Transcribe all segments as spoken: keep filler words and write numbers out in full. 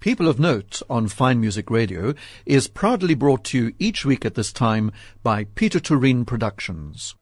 People of Note on Fine Music Radio is proudly brought to you each week at this time by Peter Tureen Productions.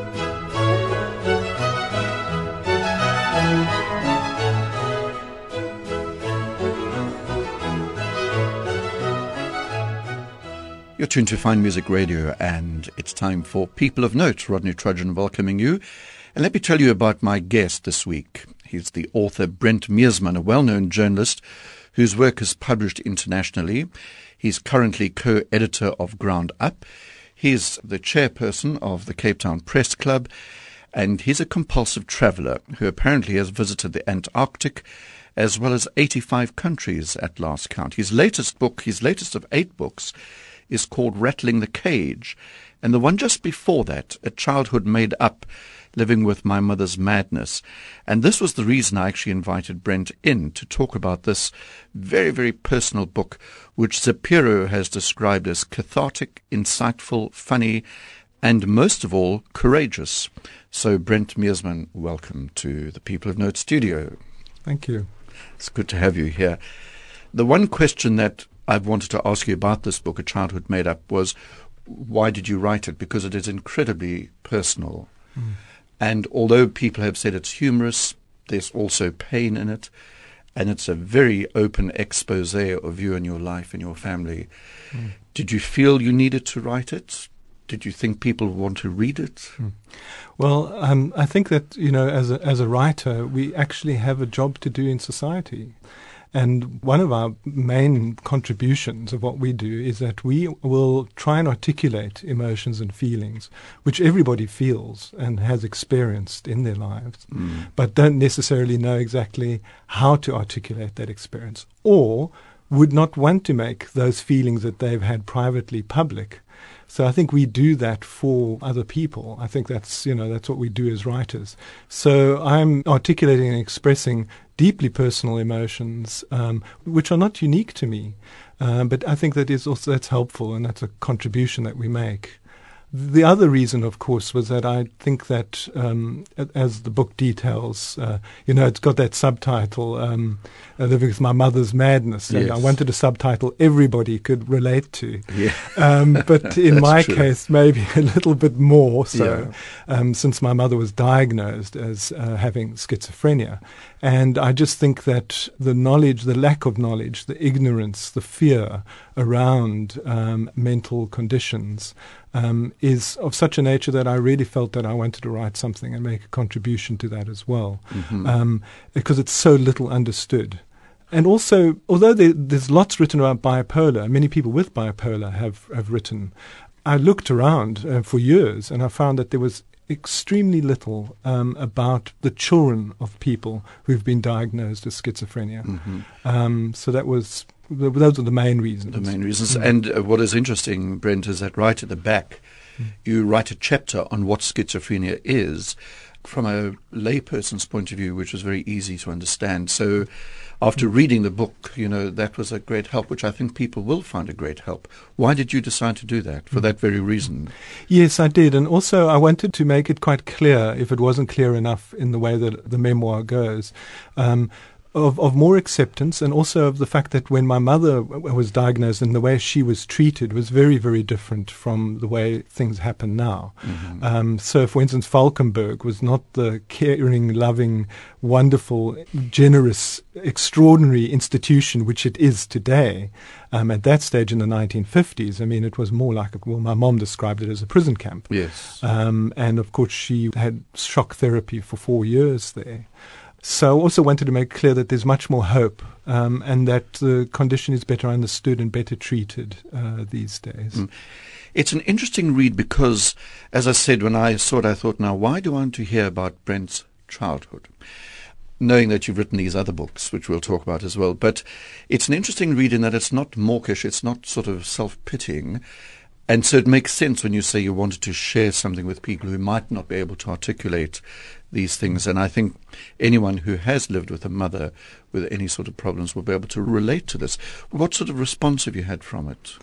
You're tuned to Fine Music Radio, and it's time for People of Note. Rodney Trudgeon welcoming you. And let me tell you about my guest this week. He's the author Brent Meersman, a well-known journalist whose work is published internationally. He's currently co-editor of Ground Up. He's the chairperson of the Cape Town Press Club, and he's a compulsive traveller who apparently has visited the Antarctic as well as eighty-five countries at last count. His latest book, his latest of eight books, is called Rattling the Cage, and the one just before that, A Childhood Made Up, Living with My Mother's Madness. And this was the reason I actually invited Brent in to talk about this very, very personal book, which Zapiro has described as cathartic, insightful, funny, and most of all, courageous. So, Brent Meersman, welcome to the People of Note studio. Thank you. It's good to have you here. The one question that I've wanted to ask you about this book, A Childhood Made Up, was why did you write it? Because it is incredibly personal. Mm. And although people have said it's humorous, there's also pain in it. And it's a very open expose of you and your life and your family. Mm. Did you feel you needed to write it? Did you think people want to read it? Mm. Well, um, I think that, you know, as a, as a writer, we actually have a job to do in society. And one of our main contributions of what we do is that we will try and articulate emotions and feelings, which everybody feels and has experienced in their lives, mm. but don't necessarily know exactly how to articulate that experience, or would not want to make those feelings that they've had privately public. So I think we do that for other people. I think that's, you know, that's what we do as writers. So I'm articulating and expressing deeply personal emotions, um, which are not unique to me. Uh, but I think that is also, that's helpful, and that's a contribution that we make. The other reason, of course, was that I think that, um, as the book details, uh, you know, it's got that subtitle, um, uh, Living with My Mother's Madness. Yes. And I wanted a subtitle everybody could relate to. Yeah. Um, but in my true. case, maybe a little bit more so, yeah. um, since my mother was diagnosed as uh, having schizophrenia. And I just think that the knowledge, the lack of knowledge, the ignorance, the fear around um, mental conditions um, is of such a nature that I really felt that I wanted to write something and make a contribution to that as well, mm-hmm. um, because it's so little understood. And also, although there, there's lots written about bipolar, many people with bipolar have, have written, I looked around uh, for years and I found that there was extremely little um, about the children of people who've been diagnosed with schizophrenia. Mm-hmm. Um, so that was those are the main reasons. The main reasons. Mm-hmm. And uh, what is interesting, Brent, is that right at the back, mm-hmm. you write a chapter on what schizophrenia is from a layperson's point of view, which was very easy to understand. So after reading the book, you know, that was a great help, which I think people will find a great help. Why did you decide to do that? For that very reason? Yes, I did. And also I wanted to make it quite clear, if it wasn't clear enough in the way that the memoir goes, um, Of, of more acceptance, and also of the fact that when my mother w- was diagnosed and the way she was treated was very, very different from the way things happen now. Mm-hmm. Um, so, for instance, Valkenburg was not the caring, loving, wonderful, generous, extraordinary institution which it is today. Um, at that stage in the nineteen fifties, I mean, it was more like, a, well, my mom described it as a prison camp. Yes. Um, and, of course, she had shock therapy for four years there. So I also wanted to make clear that there's much more hope um, and that the condition is better understood and better treated uh, these days. Mm. It's an interesting read because, as I said, when I saw it, I thought, now, why do I want to hear about Brent's childhood? Knowing that you've written these other books, which we'll talk about as well. But it's an interesting read in that it's not mawkish, it's not sort of self-pitying. And so it makes sense when you say you wanted to share something with people who might not be able to articulate these things. And I think anyone who has lived with a mother with any sort of problems will be able to relate to this. What sort of response have you had from it?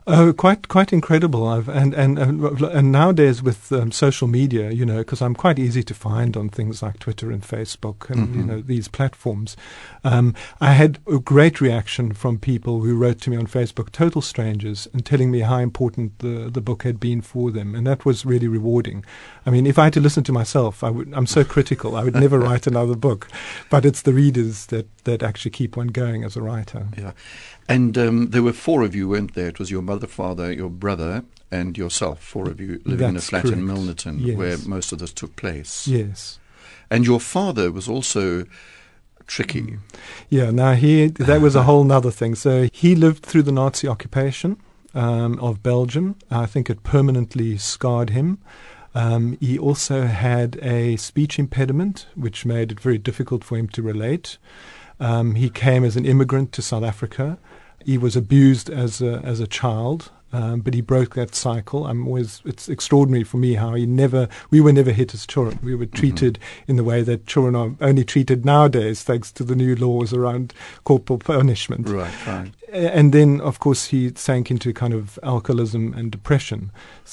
Oh, quite quite incredible. I've, and, and and and nowadays with um, social media, you know, because I'm quite easy to find on things like Twitter and Facebook and Mm-hmm. you know these platforms. Um, I had a great reaction from people who wrote to me on Facebook, total strangers, and telling me how important the the book had been for them, and that was really rewarding. I mean, if I had to listen to myself, I would. I'm so critical. I would never write another book, but it's the readers that that actually keep one going as a writer. Yeah. And um, there were four of you, weren't there? It was your mother, father, your brother, and yourself, four of you living in a That's flat in correct. Milnerton, Yes. where most of this took place. Yes. And your father was also tricky. Yeah, now he, that was a whole nother thing. So he lived through the Nazi occupation um, of Belgium. I think it permanently scarred him. Um, he also had a speech impediment, which made it very difficult for him to relate. Um, he came as an immigrant to South Africa. He was abused as a, as a child. Um, but he broke that cycle. I'm always, it's extraordinary for me how he never, we were never hit as children. We were treated mm-hmm. in the way that children are only treated nowadays, thanks to the new laws around corporal punishment. Right, right. And then, of course, he sank into kind of alcoholism and depression.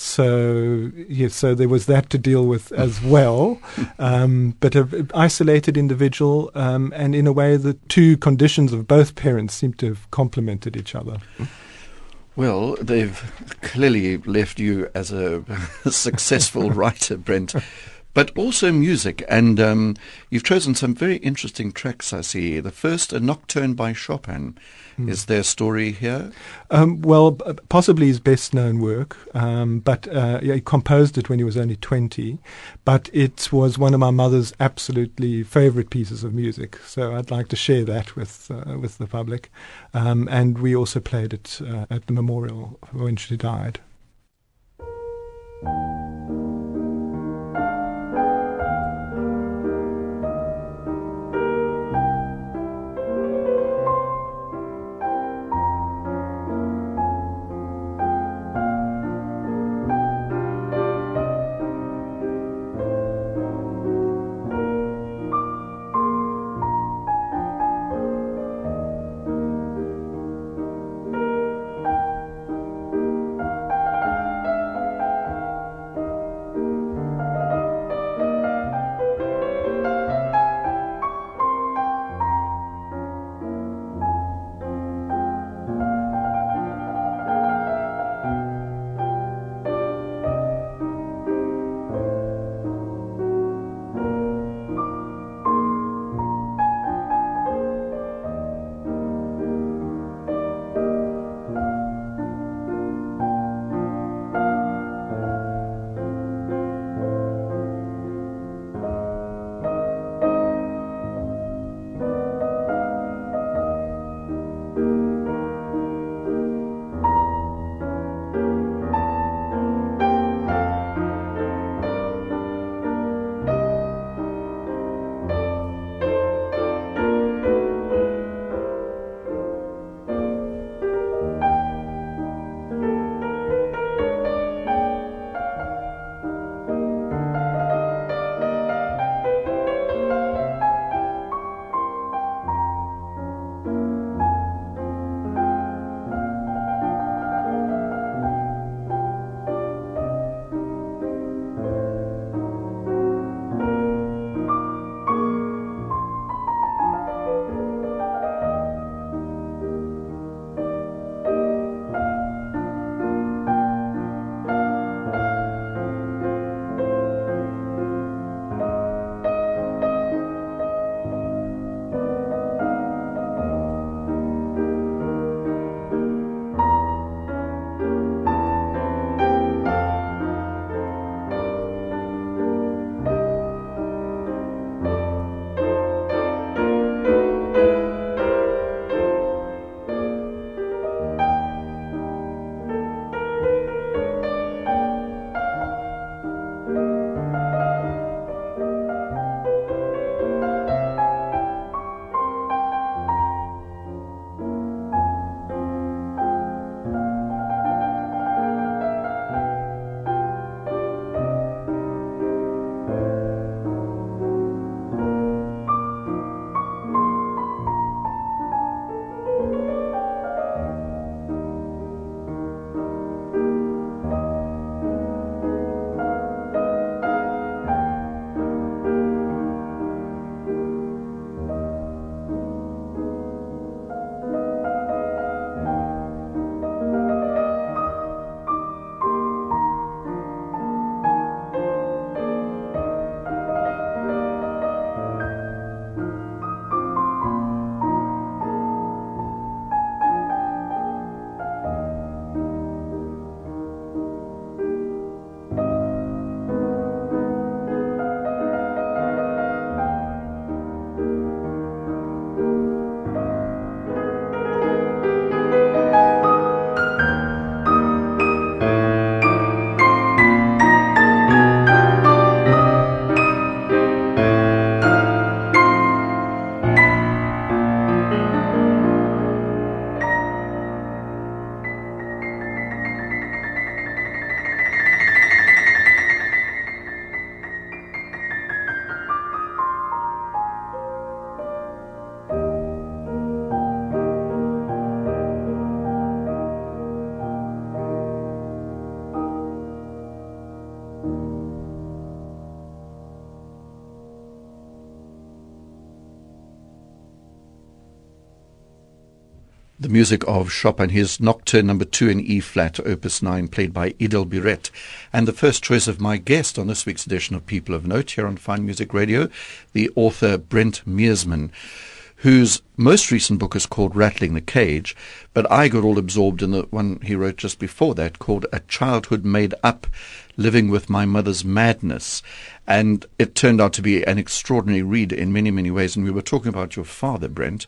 So, yes, so there was that to deal with as well. Um, but an isolated individual, um, and in a way, the two conditions of both parents seem to have complemented each other. Well, they've clearly left you as a successful writer, Brent, but also music. And um, you've chosen some very interesting tracks, I see. The first, A Nocturne by Chopin. Mm. Is there a story here? Um, well, b- possibly his best-known work, um, but uh, yeah, he composed it when he was only twenty. But it was one of my mother's absolutely favorite pieces of music, so I'd like to share that with uh, with the public. Um, and we also played it uh, at the memorial when she died. The music of Chopin, his Nocturne number two in E flat, opus nine, played by Idel Biret. And the first choice of my guest on this week's edition of People of Note here on Fine Music Radio, the author Brent Meersman, whose most recent book is called Rattling the Cage, but I got all absorbed in the one he wrote just before that called A Childhood Made Up, Living with My Mother's Madness. And it turned out to be an extraordinary read in many, many ways. And we were talking about your father, Brent,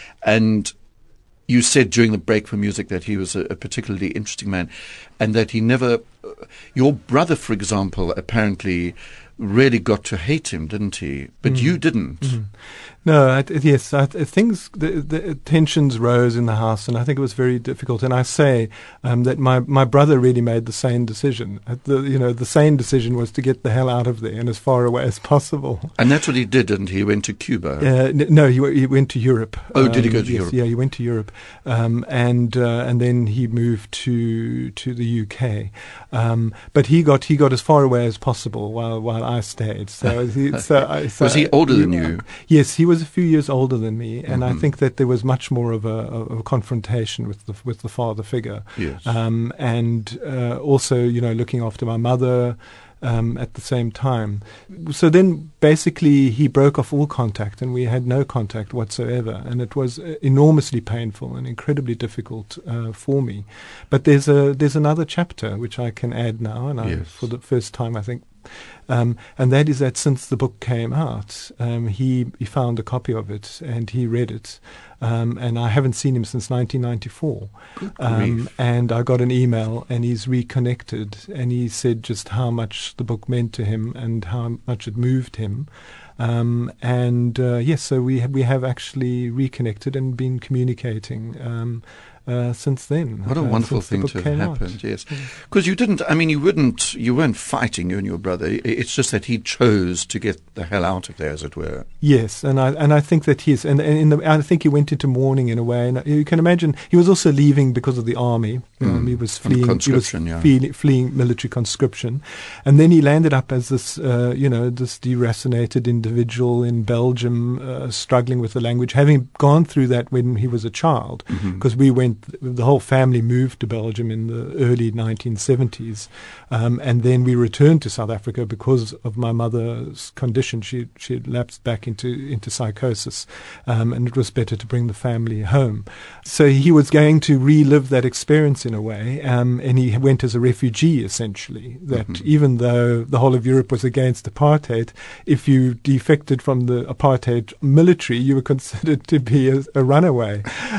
and you said during the break for music that he was a, a particularly interesting man and that he never, uh, your brother, for example, apparently really got to hate him, didn't he? But mm. you didn't. Mm. No, I, yes, I, things, the, the tensions rose in the house, and I think it was very difficult. And I say um, that my, my brother really made the sane decision. The, you know, the sane decision was to get the hell out of there and as far away as possible. And that's what he did, didn't he? He went to Cuba. Uh, n- no, he, w- he went to Europe. Oh, um, did he go to yes, Europe? Yeah, he went to Europe, um, and uh, and then he moved to to the U K. Um, but he got he got as far away as possible while while I stayed. So, he, so, I, so was he older than you? Yes, he was a few years older than me, and mm-hmm. I think that there was much more of a, of a confrontation with the with the father figure. Yes. Um, and uh, also, you know, looking after my mother. Um, at the same time. So then basically he broke off all contact and we had no contact whatsoever, and it was uh, enormously painful and incredibly difficult uh, for me. But there's a there's another chapter which I can add now, and yes. I, for the first time I think, um, and that is that since the book came out, um, he, he found a copy of it and he read it. Um, and I haven't seen him since nineteen ninety-four. Um, and I got an email and he's reconnected and he said just how much the book meant to him and how much it moved him. Um, and uh, yes, so we ha- we have actually reconnected and been communicating um, uh, since then. What a uh, wonderful thing to have happened, out. Yes. Because you didn't, I mean, you wouldn't, you weren't fighting, you and your brother. It's just that he chose to get the hell out of there, as it were. Yes, and I and I think that he's, and, and in the, I think he went into mourning in a way. And you can imagine he was also leaving because of the army. Mm. Um, he was fleeing, conscription, he was yeah. flee, fleeing military conscription, and then he landed up as this, uh, you know, this deracinated individual in Belgium, uh, struggling with the language, having gone through that when he was a child, because mm-hmm. we went, the whole family moved to Belgium in the early nineteen seventies, um, and then we returned to South Africa because of my mother's condition. She she had lapsed back into into psychosis, um, and it was better to bring the family home. So he was going to relive that experience in a way, um, and he went as a refugee essentially. That mm-hmm. even though the whole of Europe was against apartheid, if you defected from the apartheid military, you were considered to be a, a runaway.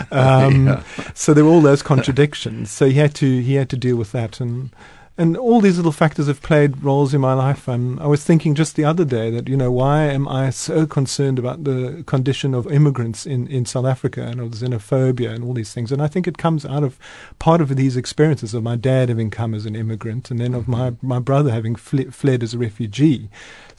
Um, yeah. So there were all those contradictions. So he had to he had to deal with that, and and all these little factors have played roles in my life. Um, I was thinking just the other day that, you know, why am I so concerned about the condition of immigrants in, in South Africa and of xenophobia and all these things? And I think it comes out of part of these experiences of my dad having come as an immigrant and then of my, my brother having fle- fled as a refugee.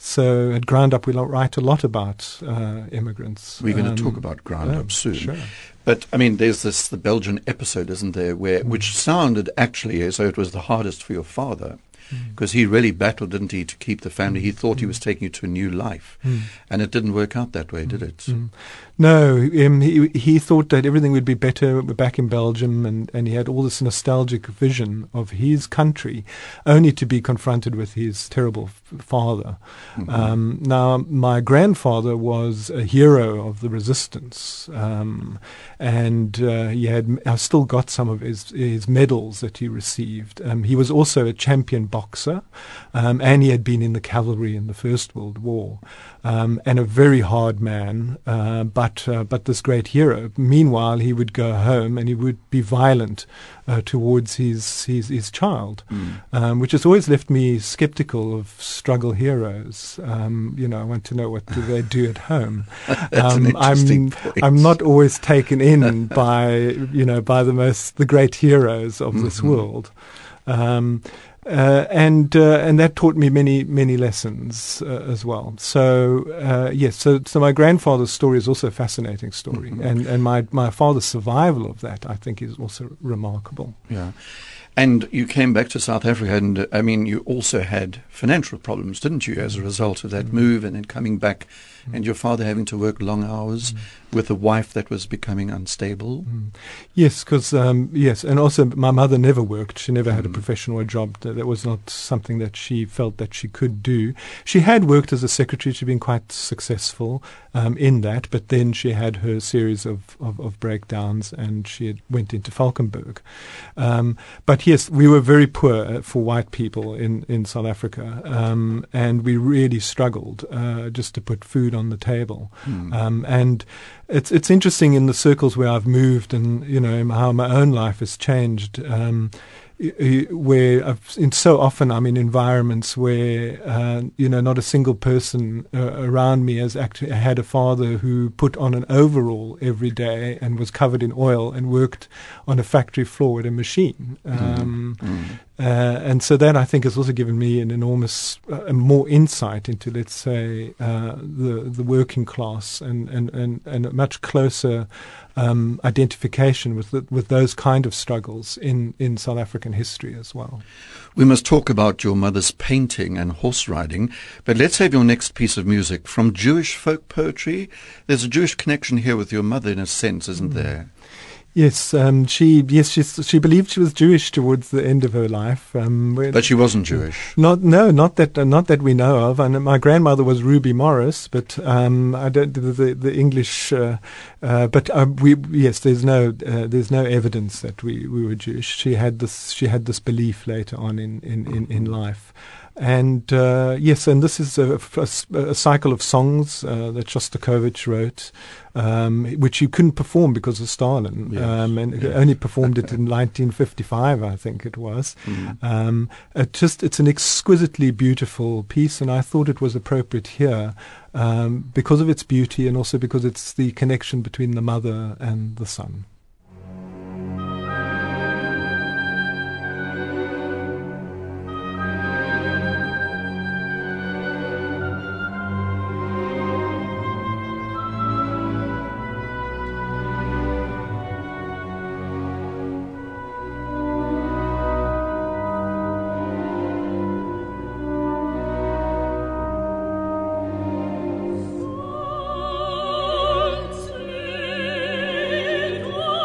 So at Ground Up we write a lot about uh, immigrants. We're going to um, talk about Ground yeah, Up soon. Sure. But, I mean, there's this, the Belgian episode, isn't there, where mm. which sounded actually as though it was the hardest for your father, because mm. he really battled, didn't he, to keep the family. He thought mm. he was taking you to a new life, mm. and it didn't work out that way, did it? Mm. No, um, he he thought that everything would be better back in Belgium, and, and he had all this nostalgic vision of his country, only to be confronted with his terrible f- father. Mm-hmm. Um, now, my grandfather was a hero of the resistance, um, and uh, he had. I've still got some of his his medals that he received. Um, he was also a champion boxer, um, and he had been in the cavalry in the First World War, um, and a very hard man, uh, but. Uh, but this great hero. Meanwhile, he would go home and he would be violent uh, towards his his, his child, mm. um, which has always left me skeptical of struggle heroes. Um, you know, I want to know what do they do at home. That's um, an interesting I'm point. I'm not always taken in by you know by the most the great heroes of mm-hmm. this world. Um, Uh, and uh, and that taught me many many lessons uh, as well. So uh, yes, so so my grandfather's story is also a fascinating story, mm-hmm. and and my my father's survival of that I think is also remarkable. Yeah. And you came back to South Africa, and uh, I mean, you also had financial problems, didn't you, as a result of that mm-hmm. move, and then coming back, mm-hmm. and your father having to work long hours. Mm-hmm. with a wife that was becoming unstable. Mm. Yes, because um, yes, and also my mother never worked. She never had Mm. a professional job. That, that was not something that she felt that she could do. She had worked as a secretary. She'd been quite successful um, in that, but then she had her series of, of, of breakdowns, and she had went into Valkenburg. Um, but yes, we were very poor uh, for white people in, in South Africa, um, and we really struggled uh, just to put food on the table. Mm. Um, and It's it's interesting in the circles where I've moved, and you know how my own life has changed. Um, where I've, in so often I'm in environments where uh, you know not a single person uh, around me has actually had a father who put on an overall every day and was covered in oil and worked on a factory floor with a machine. Um, Mm. Mm. Uh, and so that, I think, has also given me an enormous, uh, more insight into, let's say, uh, the the working class, and, and, and, and a much closer um, identification with the, with those kind of struggles in, in South African history as well. We must talk about your mother's painting and horse riding, but let's have your next piece of music from Jewish folk poetry. There's a Jewish connection here with your mother in a sense, isn't mm. there? Yes, um, she yes she she believed she was Jewish towards the end of her life, um, but she wasn't Jewish. Not no, not that uh, not that we know of. And my grandmother was Ruby Morris, but um, I don't the the, the English. Uh, uh, but uh, we yes, there's no uh, there's no evidence that we, we were Jewish. She had this she had this belief later on in in, in, in life. And uh, yes, and this is a, a, a cycle of songs uh, that Shostakovich wrote, um, which you couldn't perform because of Stalin, yes. um, and yes. only performed it in nineteen fifty-five, I think it was. Mm. Um, it just it's an exquisitely beautiful piece, and I thought it was appropriate here um, because of its beauty, and also because it's the connection between the mother and the son. Thank you.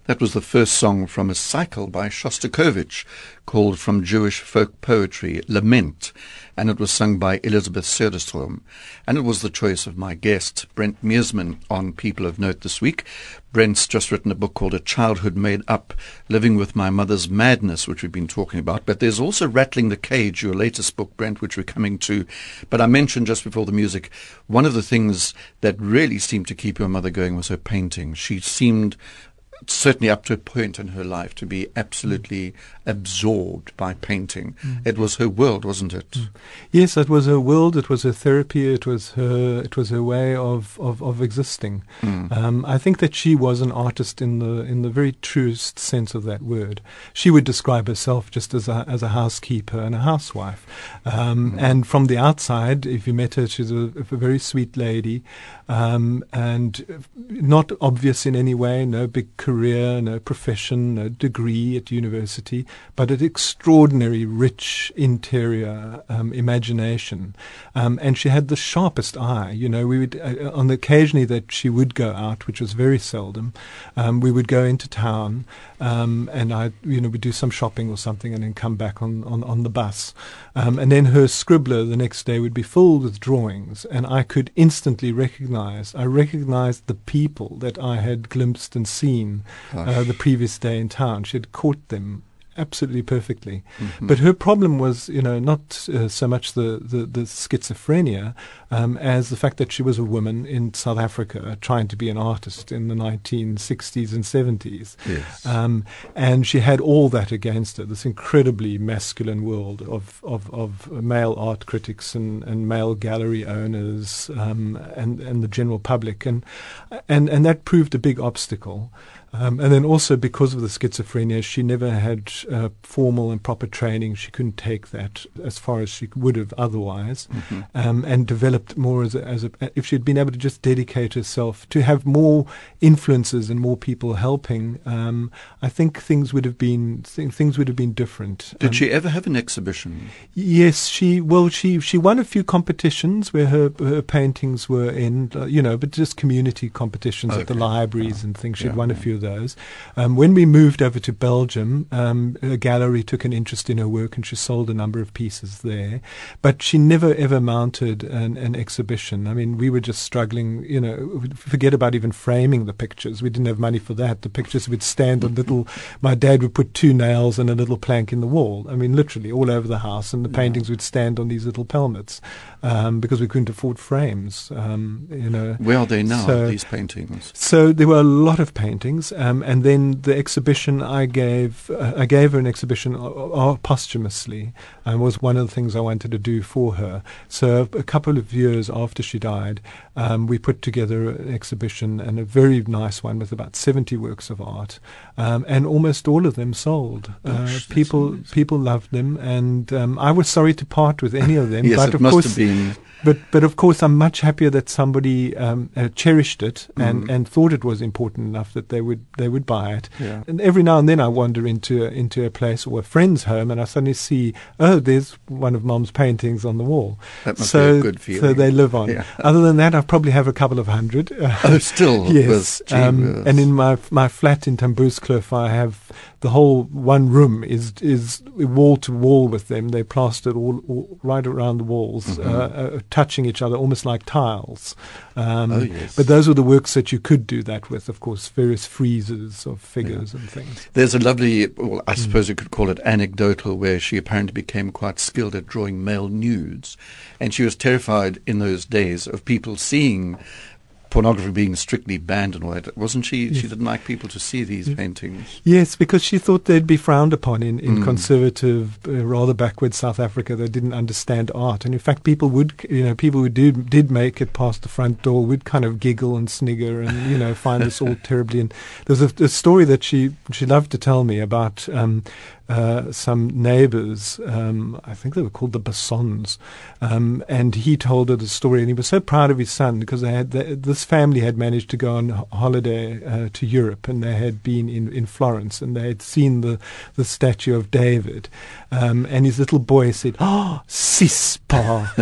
That was the first song from a cycle by Shostakovich called From Jewish Folk Poetry, Lament, and it was sung by Elizabeth Söderström. And it was the choice of my guest, Brent Meersman, on People of Note this week. Brent's just written a book called A Childhood Made Up, Living with My Mother's Madness, which we've been talking about. But there's also Rattling the Cage, your latest book, Brent, which we're coming to. But I mentioned just before the music, one of the things that really seemed to keep your mother going was her painting. She seemed, certainly up to a point in her life, to be absolutely absorbed by painting. Mm. It was her world, wasn't it? Mm. Yes, it was her world. It was her therapy. It was her. It was her way of of, of existing. Mm. Um, I think that she was an artist in the in the very truest sense of that word. She would describe herself just as a as a housekeeper and a housewife. Um, mm. And from the outside, if you met her, she's a, a very sweet lady, um, and not obvious in any way. No big career, no profession, no degree at university, but an extraordinary rich interior um, imagination. Um, and she had the sharpest eye. You know, we would, uh, on the occasionally that she would go out, which was very seldom, um, we would go into town, um, and I, you know, we'd do some shopping or something and then come back on, on, on the bus. Um, and then her scribbler the next day would be filled with drawings, and I could instantly recognize, I recognized the people that I had glimpsed and seen uh, the previous day in town. She had caught them absolutely perfectly. Mm-hmm. But her problem was, you know, not uh, so much the, the, the schizophrenia um, as the fact that she was a woman in South Africa trying to be an artist in the nineteen sixties and seventies. Yes. Um, and she had all that against her, this incredibly masculine world of, of, of male art critics and, and male gallery owners um, and, and the general public. And, and, and that proved a big obstacle. Um, and then also because of the schizophrenia, she never had uh, formal and proper training. She couldn't take that as far as she would have otherwise, mm-hmm. um, and developed more as a, as a, if she'd been able to just dedicate herself to have more influences and more people helping. Um, I think things would have been th- things would have been different. Did um, she ever have an exhibition? Yes, she well she she won a few competitions where her her paintings were in, uh, you know, but just community competitions okay. at the libraries oh. and things. She'd yeah, won yeah. a few of those. Um, when we moved over to Belgium, um, a gallery took an interest in her work and she sold a number of pieces there. But she never ever mounted an, an exhibition. I mean, we were just struggling, you know, forget about even framing the pictures. We didn't have money for that. The pictures would stand on little, my dad would put two nails and a little plank in the wall. I mean, literally all over the house, and the paintings yeah. would stand on these little pelmets um, because we couldn't afford frames, um, you know. Where are they now, so, these paintings? So there were a lot of paintings. Um, and then the exhibition I gave, uh, I gave her an exhibition uh, uh, posthumously, and was one of the things I wanted to do for her. So a couple of years after she died, um, we put together an exhibition, and a very nice one with about seventy works of art, um, and almost all of them sold. Gosh, uh, people people loved them, and um, I was sorry to part with any of them. Yes, but it of must course, have been. But but of course, I'm much happier that somebody um, uh, cherished it and, mm. and thought it was important enough that they would they would buy it. Yeah. And every now and then, I wander into a, into a place or a friend's home, and I suddenly see, oh, there's one of Mom's paintings on the wall. That must so, be a good feeling. So they live on. Yeah. Other than that, I probably have a couple of hundred. Oh, still. Yes. Um, and in my my flat in Tamboerskloof, I have the whole one room is is wall to wall with them. They plastered all, all right around the walls, mm-hmm. uh, uh, touching each other, almost like tiles. Um, oh, yes. But those were the works that you could do that with, of course, various friezes of figures yeah. and things. There's a lovely, well, I suppose mm. you could call it anecdotal, where she apparently became quite skilled at drawing male nudes. And she was terrified in those days of people seeing pornography being strictly banned and all that. Wasn't she? Yes. She didn't like people to see these yes. paintings. Yes, because she thought they'd be frowned upon in, in mm. conservative, uh, rather backward South Africa that didn't understand art. And in fact, people would, you know, people who did, did make it past the front door would kind of giggle and snigger and, you know, find this all terribly. And there's a, a story that she, she loved to tell me about um, Uh, some neighbors, um, I think they were called the Bassons, um, and he told her the story, and he was so proud of his son because they had the, this family had managed to go on holiday uh, to Europe, and they had been in, in Florence, and they had seen the, the statue of David, um, and his little boy said, "Oh, sis, pa,"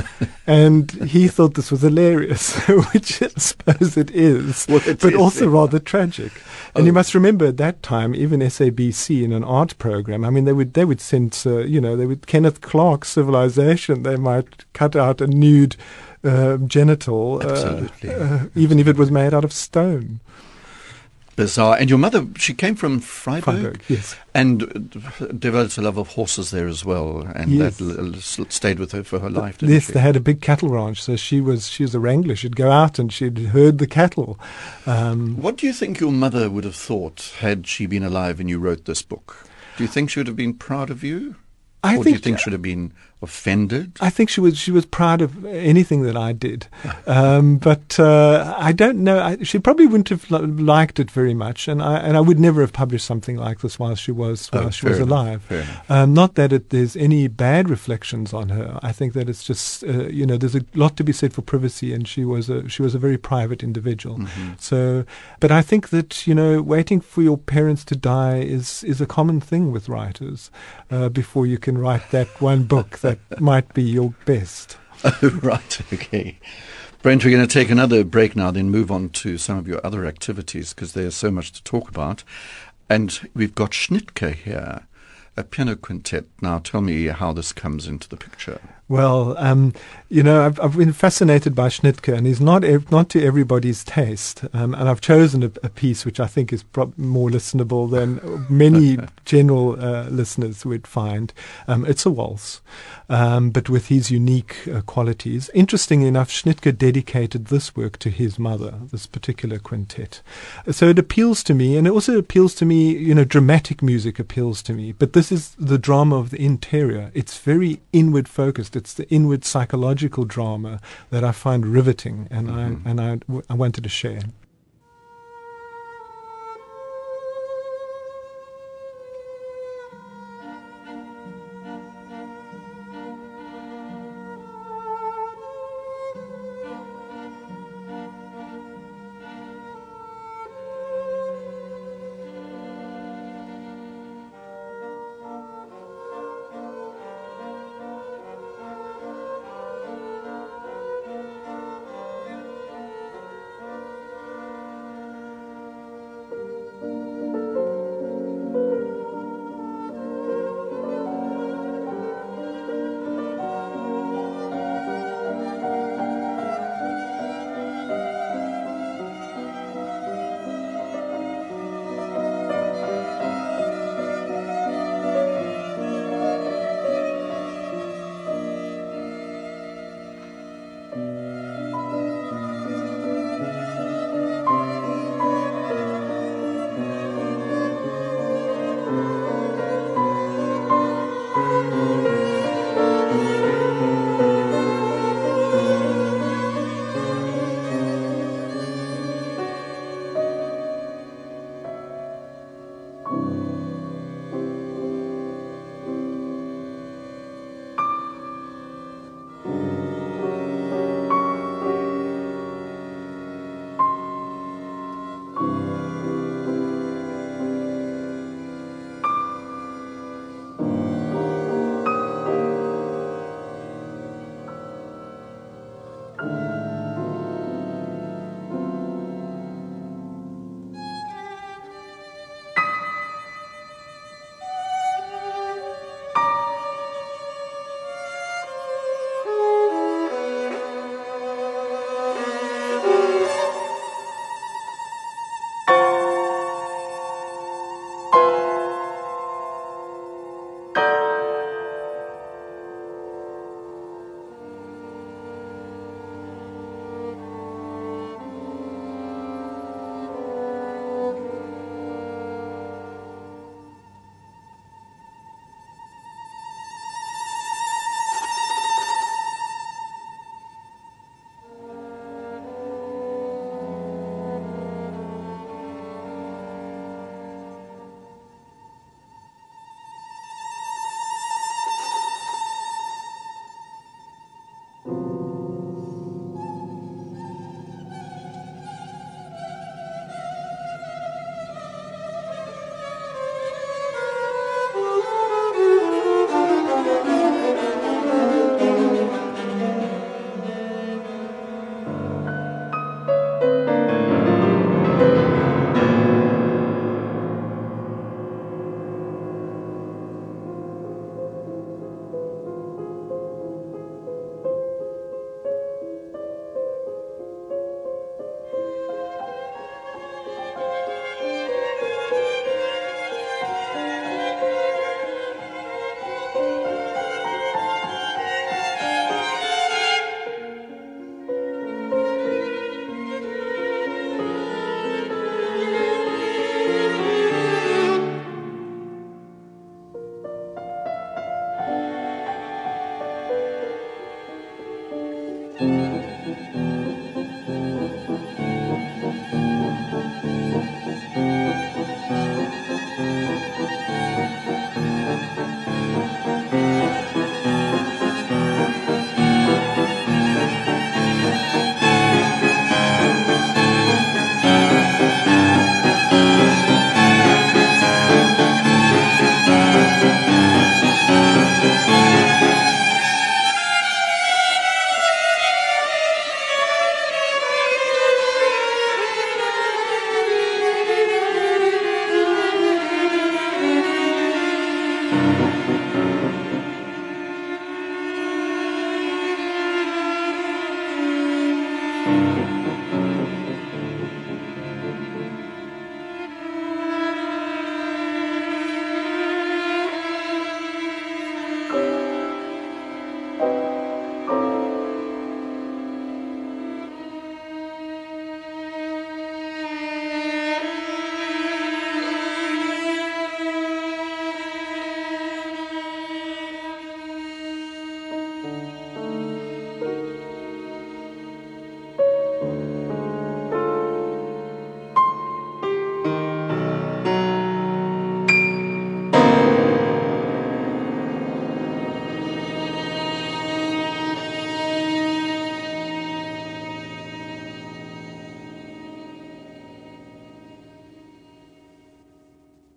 And he thought this was hilarious, which I suppose it is, Well, it but is, also yeah. rather tragic. And Oh. you must remember at that time, even S A B C in an art program, I mean, they would they would censor, you know, they would Kenneth Clark's Civilization. They might cut out a nude uh, genital, uh, Absolutely. uh, even if it was made out of stone. Bizarre. And your mother, she came from Freiburg, Freiburg, yes. and uh, developed a love of horses there as well, and Yes. that l- l- stayed with her for her life, didn't Yes, she? they had a big cattle ranch, so she was she was a wrangler. She'd go out and she'd herd the cattle. Um, What do you think your mother would have thought had she been alive and you wrote this book? Do you think she would have been proud of you? I or do think you think she would have been offended? I think she was she was proud of anything that I did, um, but uh, I don't know. I, she probably wouldn't have li- liked it very much, and I and I would never have published something like this while she was while Oh, she was fair enough, alive. fair enough. Um, not that it, there's any bad reflections on her. I think that it's just uh, you know there's a lot to be said for privacy, and she was a she was a very private individual. Mm-hmm. So, but I think that you know waiting for your parents to die is is a common thing with writers uh, before you can write that one book that might be your best. Oh, right, okay. Brent, we're going to take another break now, then move on to some of your other activities, because there's so much to talk about. And we've got Schnittke here, a piano quintet. Now, tell me how this comes into the picture. Well, um, you know, I've, I've been fascinated by Schnittke, and he's not ev- not to everybody's taste. Um, and I've chosen a, a piece which I think is pro- more listenable than many general uh, listeners would find. Um, it's a waltz, um, but with his unique uh, qualities. Interestingly enough, Schnittke dedicated this work to his mother, this particular quintet. So it appeals to me, and it also appeals to me, you know, dramatic music appeals to me. But this is the drama of the interior. It's very inward focused. It's the inward psychological drama that I find riveting, and Mm-hmm. I and I, I wanted to share.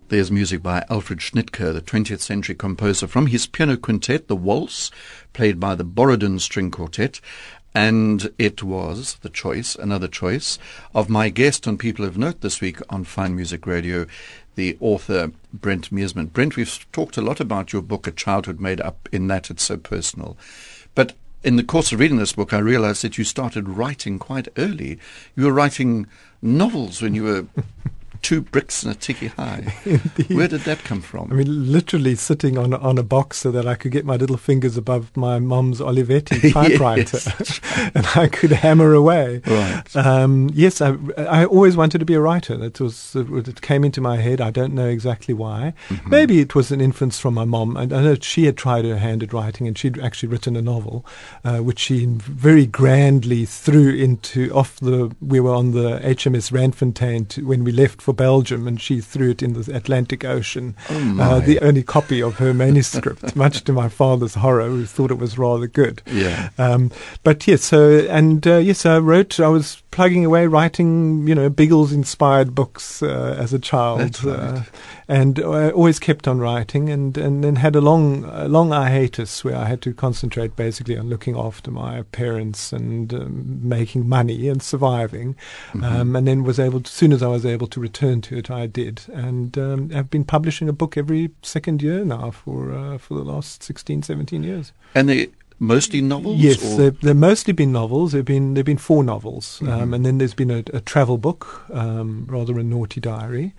There's music by Alfred Schnittke, the twentieth century composer, from his piano quintet, The Waltz, played by the Borodin String Quartet. And it was the choice, another choice, of my guest on People of Note this week on Fine Music Radio, the author Brent Meersman. Brent, we've talked a lot about your book, A Childhood Made Up, in that it's so personal. But in the course of reading this book, I realized that you started writing quite early. You were writing novels when you were two bricks and a ticky high. Indeed. Where did that come from? I mean, literally sitting on on a box so that I could get my little fingers above my mum's Olivetti typewriter, yes. And I could hammer away. Right. Um, yes, I, I always wanted to be a writer. That was it came into my head. I don't know exactly why. Mm-hmm. Maybe it was an influence from my mum. I, I know she had tried her hand at writing, and she'd actually written a novel, uh, which she very grandly threw into off the. We were on the H M S Randfontein to, when we left for Belgium, and she threw it in the Atlantic Ocean. Oh my. Uh, the only copy of her manuscript, much to my father's horror, who thought it was rather good. Yeah. Um, but yes, so and uh, yes, I wrote. I was plugging away writing, you know, Biggles-inspired books uh, as a child. That's right. uh, and I always kept on writing, and, and then had a long, a long hiatus where I had to concentrate basically on looking after my parents and um, making money and surviving. Mm-hmm. Um, and then was able to, as soon as I was able to return to it, I did. And um, I've been publishing a book every second year now for uh, for the last sixteen, seventeen years. And they mostly novels? Yes, or? they've, they've mostly been novels. They've been they've been four novels, Mm-hmm. um, and then there's been a, a travel book, um, rather a naughty diary,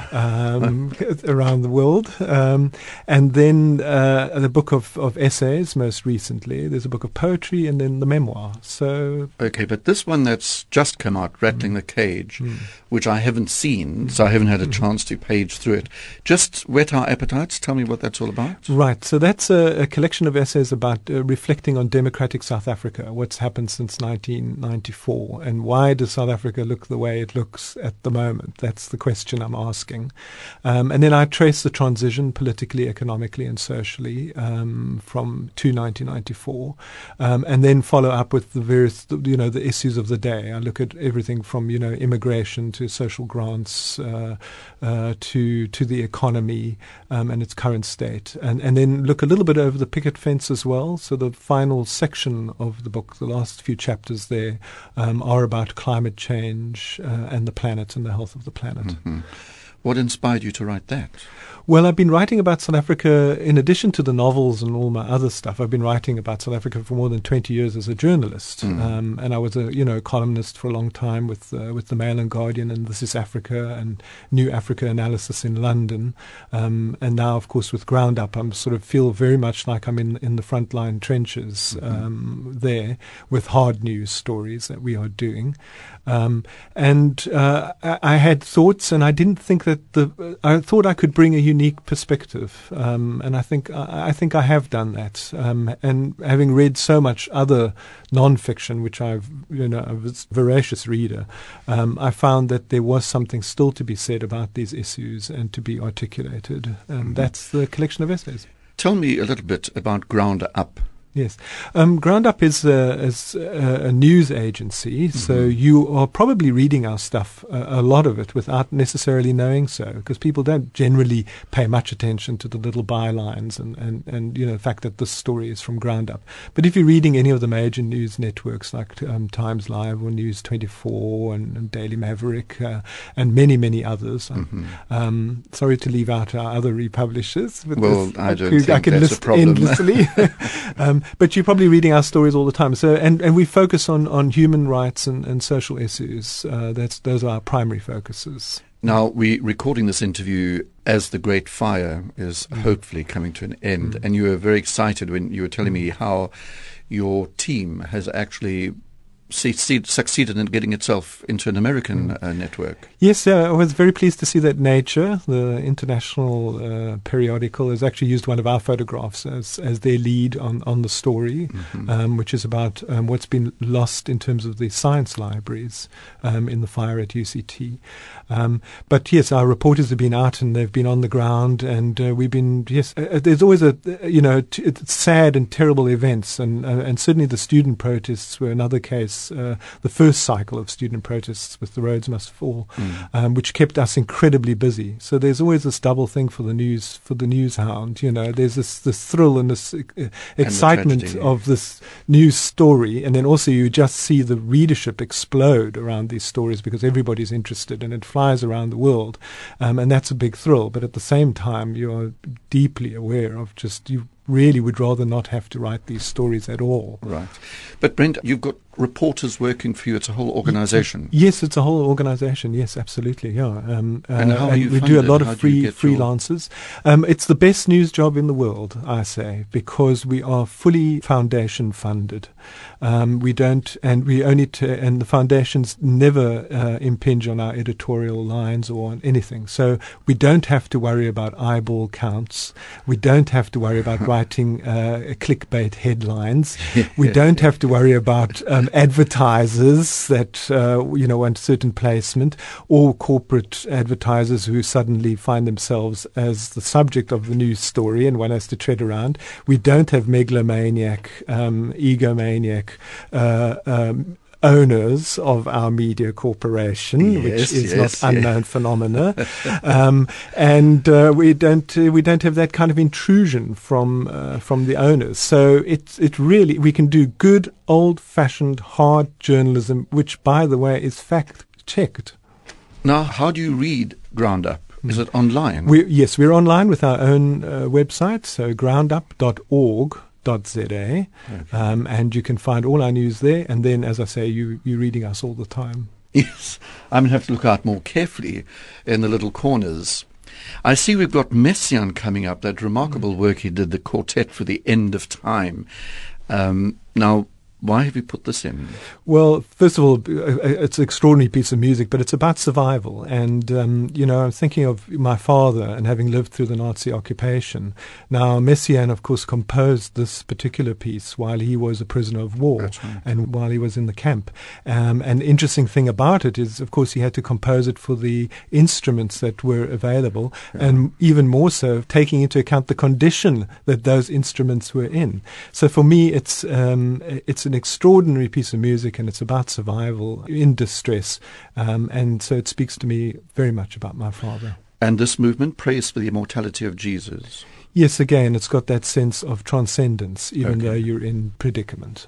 um, around the world, um, and then uh, the book of, of essays. Most recently, there's a book of poetry, and then the memoir. So okay, but this one that's just come out, Rattling mm. the Cage, mm. which I haven't seen, so I haven't had a mm. chance to page through it. Just whet our appetites. Tell me what that's all about. Right. So that's a, a collection of essays about uh, reflecting on democratic South Africa, what's happened since nineteen ninety-four, and why does South Africa look the way it looks at the moment? That's the question I'm asking. Um, and then I trace the transition politically, economically, and socially um, from to nineteen ninety-four, um, and then follow up with the various, you know, the issues of the day. I look at everything from, you know, immigration to social grants uh, uh, to to the economy um, and its current state, and and then look a little bit over the picket fence as well. So the final section of the book, the last few chapters there, um, are about climate change uh, and the planet and the health of the planet. Mm-hmm. What inspired you to write that? Well, I've been writing about South Africa, in addition to the novels and all my other stuff. I've been writing about South Africa for more than twenty years as a journalist. Mm. Um, and I was a, you know, columnist for a long time with uh, with the Mail and Guardian and This Is Africa and New Africa Analysis in London. Um, and now, of course, with Ground Up, I'm sort of feel very much like I'm in, in the frontline trenches mm-hmm. um, there with hard news stories that we are doing. Um, and uh, I, I had thoughts, and I didn't think that the, uh, I thought I could bring a unique perspective, um, and I think I, I think I have done that. Um, and having read so much other non-fiction, which I've, you know, I was a voracious reader, um, I found that there was something still to be said about these issues and to be articulated, and mm-hmm. that's the collection of essays. Tell me a little bit about Ground Up. Yes. Um, Ground Up is a, is a, a news agency, mm-hmm. so you are probably reading our stuff, uh, a lot of it, without necessarily knowing so, because people don't generally pay much attention to the little bylines and, and, and you know, the fact that this story is from Ground Up. But if you're reading any of the major news networks like um, Times Live or News twenty-four and, and Daily Maverick uh, and many, many others, mm-hmm. um, sorry to leave out our other republishers. But well, this, I, I don't could, think I can that's list a problem. endlessly. um, But you're probably reading our stories all the time. So, and, and we focus on, on human rights and, and social issues. Uh, that's those are our primary focuses. Now, we're recording this interview as the Great Fire is mm. hopefully coming to an end. Mm. And you were very excited when you were telling me how your team has actually succeeded in getting itself into an American mm. uh, network. Yes, uh, I was very pleased to see that Nature, the international uh, periodical, has actually used one of our photographs as as their lead on, on the story, mm-hmm. um, which is about um, what's been lost in terms of the science libraries um, in the fire at U C T. Um, but yes, our reporters have been out and they've been on the ground, and uh, we've been, yes, uh, there's always a, you know, t- it's sad and terrible events, and uh, and certainly the student protests were another case this uh, the first cycle of student protests with The Roads Must Fall, Mm. um, which kept us incredibly busy. So there's always this double thing for the news for the news hound. You know, there's this this thrill and this uh, excitement tragedy. of this news story, and then also you just see the readership explode around these stories because everybody's interested and it flies around the world, um, and that's a big thrill. But at the same time, you're deeply aware of just you really would rather not have to write these stories at all. Right. But Brent, you've got reporters working for you. It's a whole organization. Yes, it's a whole organization. Yes, absolutely. Yeah. Um, uh, And how are you we do a funded? lot How of do you free get your- freelancers. Um, it's the best news job in the world, I say, because we are fully foundation funded. Um, we don't, and we only, t- and the foundations never uh, impinge on our editorial lines or on anything. So we don't have to worry about eyeball counts. We don't have to worry about writing uh, clickbait headlines. We don't have to worry about um, advertisers that uh, you know want certain placement, or corporate advertisers who suddenly find themselves as the subject of the news story and one has to tread around. We don't have megalomaniac, um, egomaniac uh, um, owners of our media corporation, Yes, which is yes, not yes. unknown phenomena, um, and uh, we don't uh, we don't have that kind of intrusion from uh, from the owners. So it it really we can do good old fashioned hard journalism, which by the way is fact checked. Now, how do you read Ground Up? Is it online? We, yes, we're online with our own uh, website, so groundup dot org. .za, Okay. um, and you can find all our news there. And then, as I say, you, you're reading us all the time. Yes, I'm going to have to look out more carefully in the little corners. I see we've got Messiaen coming up, that remarkable work he did, the Quartet for the End of Time. Um, now, why have you put this in? Well, first of all, uh, it's an extraordinary piece of music, but it's about survival. And, um, you know, I'm thinking of my father and having lived through the Nazi occupation. Now, Messiaen, of course, composed this particular piece while he was a prisoner of war. That's right. And while he was in the camp. Um, and the interesting thing about it is, of course, he had to compose it for the instruments that were available, Yeah. and even more so, taking into account the condition that those instruments were in. So for me, it's um, it's an extraordinary piece of music, and it's about survival in distress. Um, and so it speaks to me very much about my father. And this movement prays for the immortality of Jesus. Yes, again, it's got that sense of transcendence, even Okay. though you're in predicament.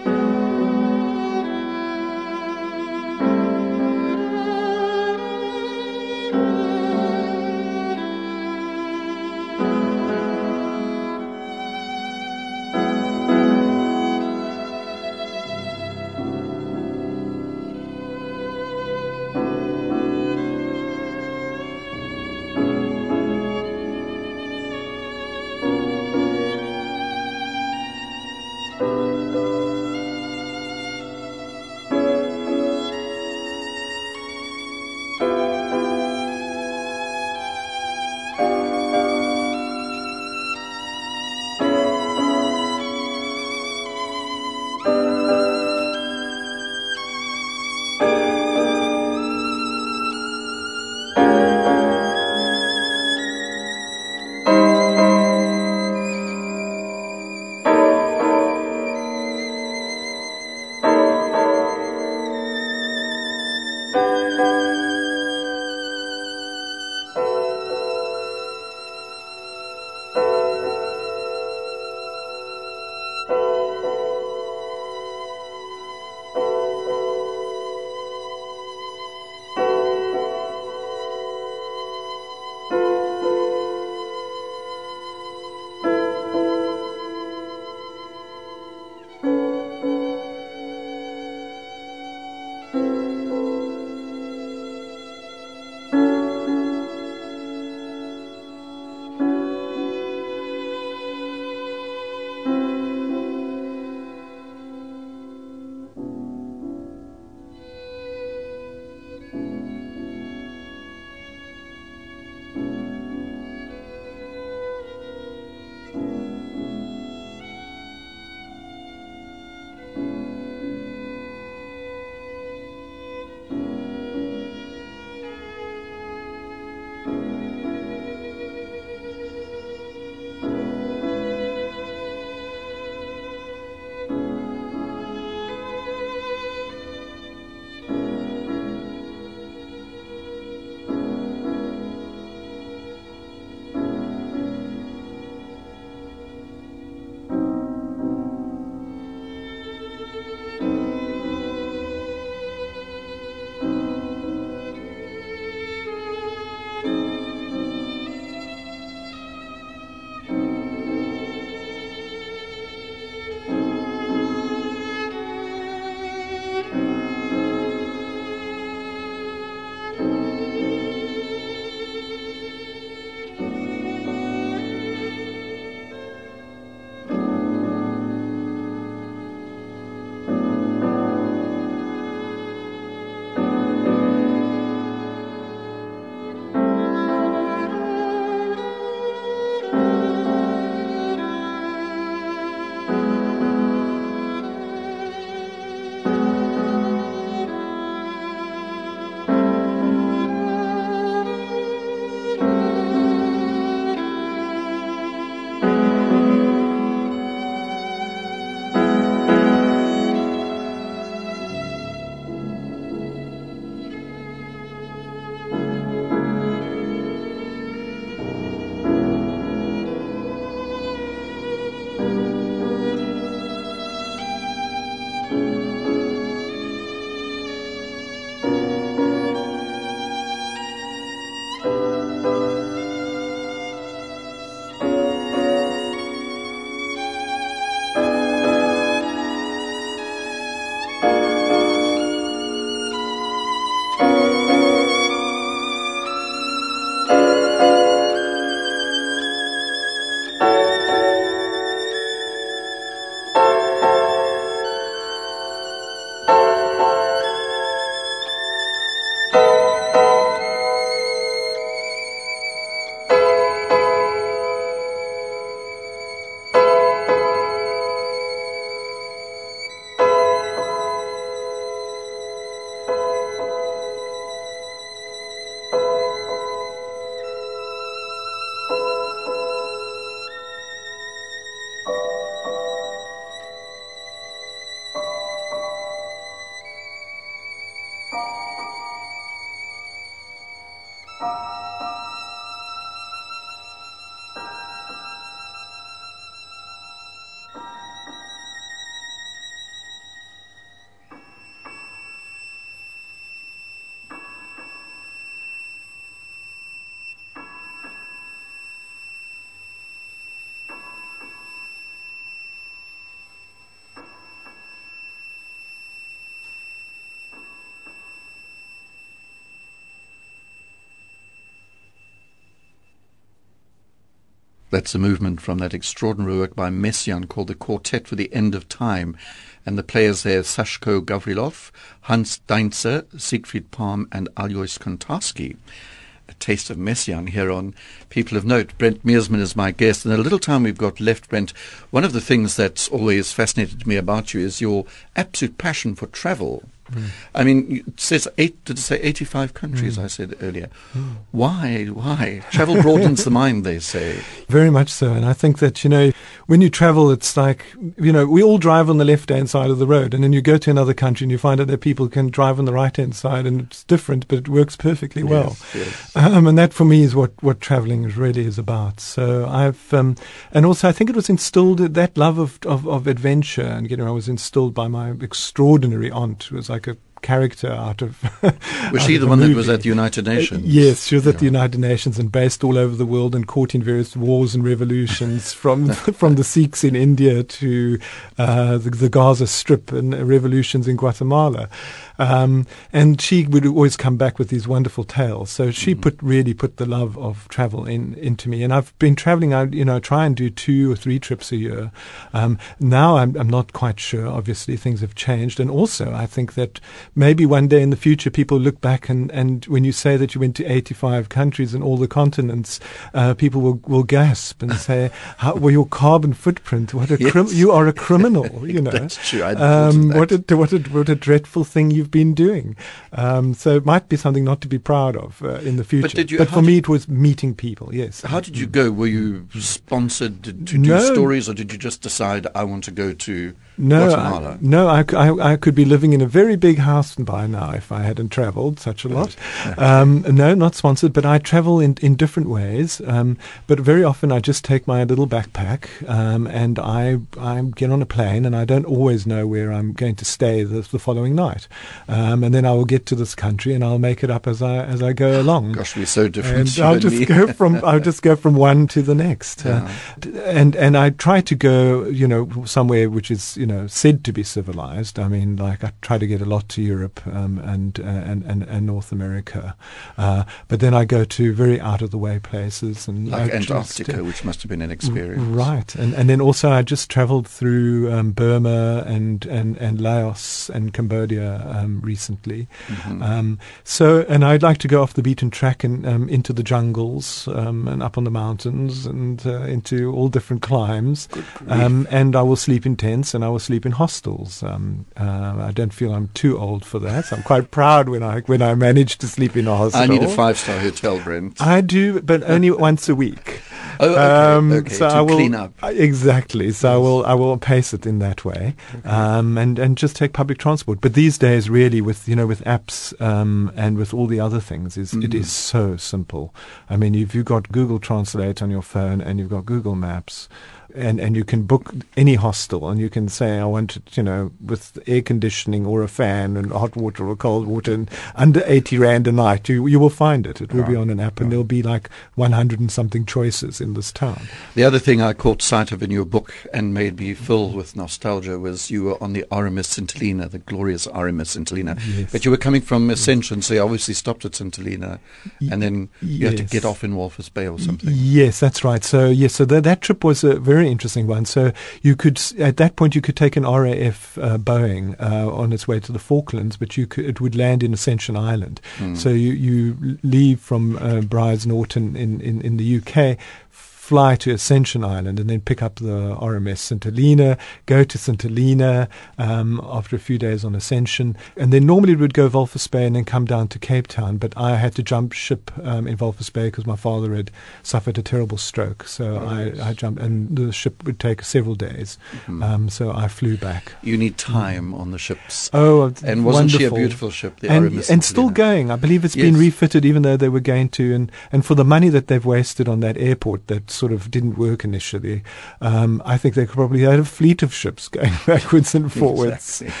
That's a movement from that extraordinary work by Messiaen called The Quartet for the End of Time. And the players there, Sashko Gavrilov, Hans Deinzer, Siegfried Palm, and Alois Kontarski. A taste of Messiaen here on People of Note. Brent Meersman is my guest. In the little time we've got left, Brent, one of the things that's always fascinated me about you is your absolute passion for travel. Mm. I mean, it says eight, did it say eighty-five countries, mm. I said earlier. Mm. Why? Why? Travel broadens the mind, they say. Very much so. And I think that, you know, when you travel, it's like, you know, we all drive on the left-hand side of the road, and then you go to another country and you find out that people can drive on the right-hand side, and it's different, but it works perfectly well. Yes, yes. Um, and that, for me, is what, what traveling really is about. So I've, um, and also I think it was instilled, that love of, of, of adventure, and, you know, I was instilled by my extraordinary aunt, who was like a character out of was out she of the a one movie. That was at the United Nations? Uh, yes, she was yeah. at the United Nations and based all over the world and caught in various wars and revolutions from from the Sikhs in India to uh, the, the Gaza Strip and uh, revolutions in Guatemala. Um, and she would always come back with these wonderful tales. So she mm-hmm. put really put the love of travel in into me. And I've been traveling. I you know try and do two or three trips a year. Um, now I'm, I'm not quite sure. Obviously, things have changed. And also, I think that maybe one day in the future, people look back and, and when you say that you went to eighty-five countries and all the continents, uh, people will, will gasp and say, How, well, your carbon footprint, what a yes. crim- you are a criminal, you know. That's true. I um, that. What, a, what, a, what a dreadful thing you've been doing. Um, so it might be something not to be proud of uh, in the future. But, did you, but for did, me, it was meeting people, yes. How did you go? Were you sponsored to, to no. do stories, or did you just decide, I want to go to No, Guatemala? I, no, I, I, I could be living in a very big house by now if I hadn't travelled such a lot. Um, no, not sponsored, but I travel in, in different ways. Um, but very often I just take my little backpack um, and I, I get on a plane, and I don't always know where I'm going to stay the, the following night. Um, and then I will get to this country and I'll make it up as I as I go along. Gosh, we're so different. And I'll and just me. go from I'll just go from one to the next. Yeah. Uh, and and I try to go, you know, somewhere which is, you know, said to be civilized. I mean, like I try to get a lot to Europe um, and, uh, and and and North America, uh, but then I go to very out of the way places and like I Antarctica, just, uh, which must have been an experience, right? And and then also I just travelled through um, Burma and, and and Laos and Cambodia um, recently. Mm-hmm. Um, so and I'd like to go off the beaten track and um, into the jungles um, and up on the mountains and uh, into all different climes. Um, and I will sleep in tents and I will sleep in hostels. Um, uh, I don't feel I'm too old for that. I'm quite proud when I when I manage to sleep in a hostel. I need a five-star hotel, Brent. I do, but only once a week. Oh, okay, um, okay. So to I will, clean up. Exactly. So yes. I will I will pace it in that way, okay. um, and and just take public transport. But these days, really, with you know with apps um, and with all the other things, is mm-hmm. it is so simple. I mean, if you've got Google Translate on your phone and you've got Google Maps. And and you can book any hostel, and you can say, I want it, you know, with air conditioning or a fan and hot water or cold water, and under eighty rand a night, you you will find it. It will right. be on an app, and right. there'll be like one hundred and something choices in this town. The other thing I caught sight of in your book and made me fill with nostalgia was you were on the R M S Saint Helena, the glorious R M S Saint Helena. Yes. But you were coming from Ascension, so you obviously stopped at Saint Helena, and then you yes. had to get off in Walvis Bay or something. Yes, that's right. So yes, so that that trip was a very interesting one. So you could, at that point, you could take an R A F uh, Boeing uh, on its way to the Falklands, but you could, it would land in Ascension Island. Mm. So you, you leave from uh, Brize Norton in, in, in the U K, fly to Ascension Island, and then pick up the R M S Saint Helena, go to Saint Helena um, after a few days on Ascension, and then normally it would go Walvis Bay and then come down to Cape Town, but I had to jump ship um, in Walvis Bay because my father had suffered a terrible stroke, so oh, I, yes. I jumped, and the ship would take several days, mm-hmm. um, so I flew back. You need time mm. on the ships. Oh, and wasn't wonderful. she a beautiful ship, the and, R M S Saint and still Helena? going. I believe it's yes. been refitted, even though they were going to, and, and for the money that they've wasted on that airport that sort of didn't work initially. Um, I think they could probably had a fleet of ships going backwards and forwards. Exactly.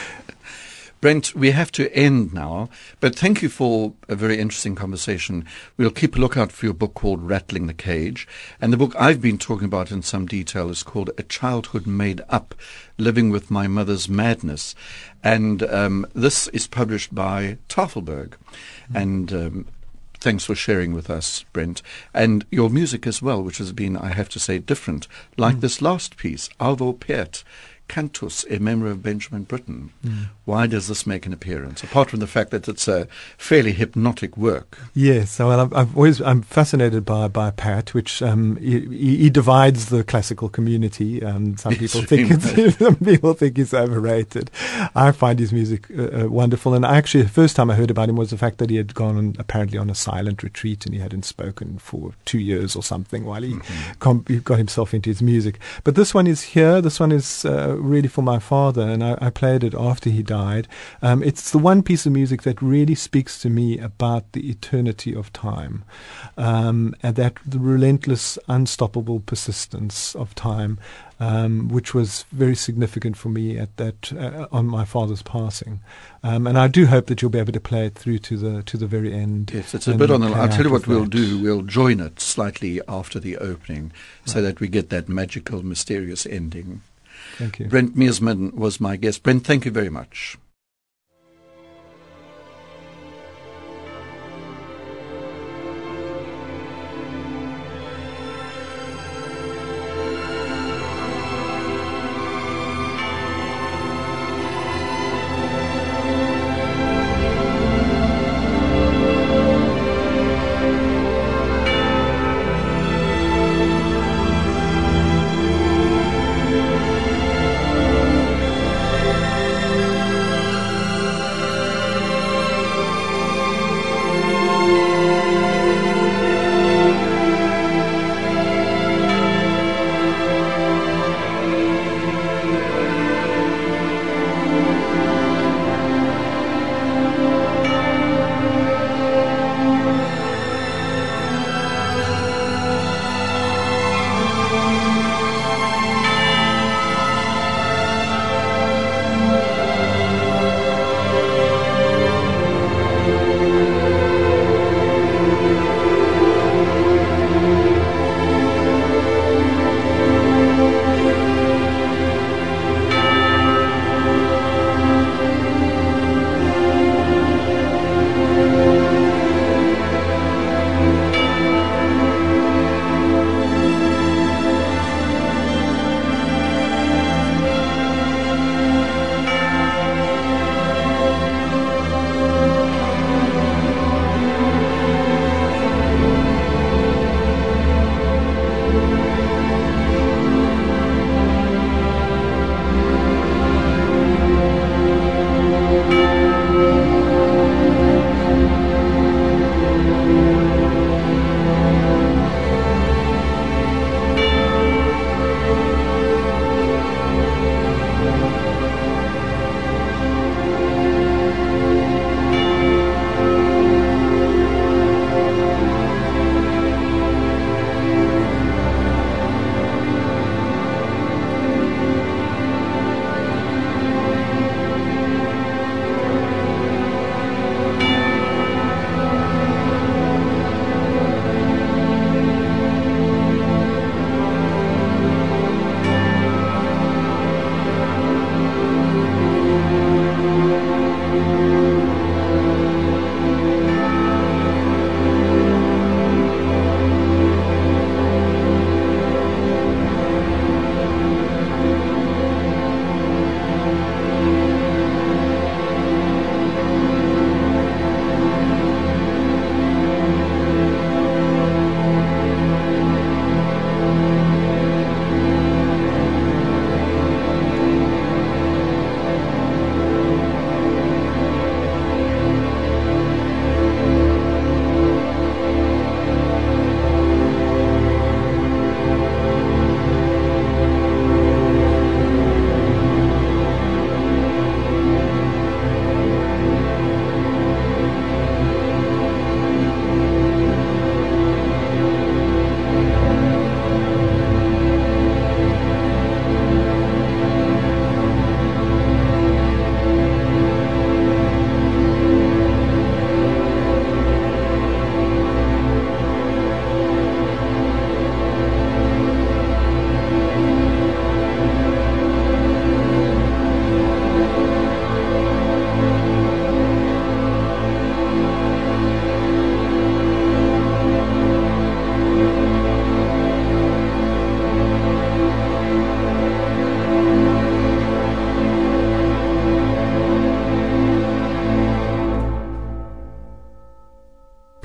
Brent, we have to end now, but thank you for a very interesting conversation. We'll keep a lookout for your book called Rattling the Cage. And the book I've been talking about in some detail is called A Childhood Made Up, Living with My Mother's Madness. And um, this is published by Tafelberg. Mm-hmm. And um, Thanks for sharing with us, Brent. And your music as well, which has been, I have to say, different. Like mm. this last piece, Alvo Peart, Cantus, a memory of Benjamin Britten. Mm. Why does this make an appearance, apart from the fact that it's a fairly hypnotic work? Yes, well, I've, I've always I'm fascinated by by Peart, which um, he, he divides the classical community. Um, some Yes, people think very it's, some people think he's overrated. I find his music uh, uh, wonderful, and actually, the first time I heard about him was the fact that he had gone on, apparently on a silent retreat and he hadn't spoken for two years or something while he, mm-hmm. com- he got himself into his music. But this one is here. This one is uh, really for my father, and I, I played it after he died. Um, it's the one piece of music that really speaks to me about the eternity of time, um, and that the relentless, unstoppable persistence of time, um, which was very significant for me at that uh, on my father's passing. Um, and I do hope that you'll be able to play it through to the to the very end. Yes, it's a bit on the. I'll tell you what we'll do. We'll join it slightly after the opening, right, so that we get that magical, mysterious ending. Thank you. Brent Meersman was my guest. Brent, thank you very much.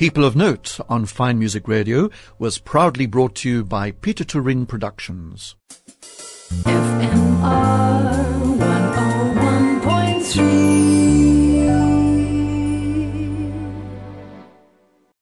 People of Note on Fine Music Radio was proudly brought to you by Peter Turin Productions. F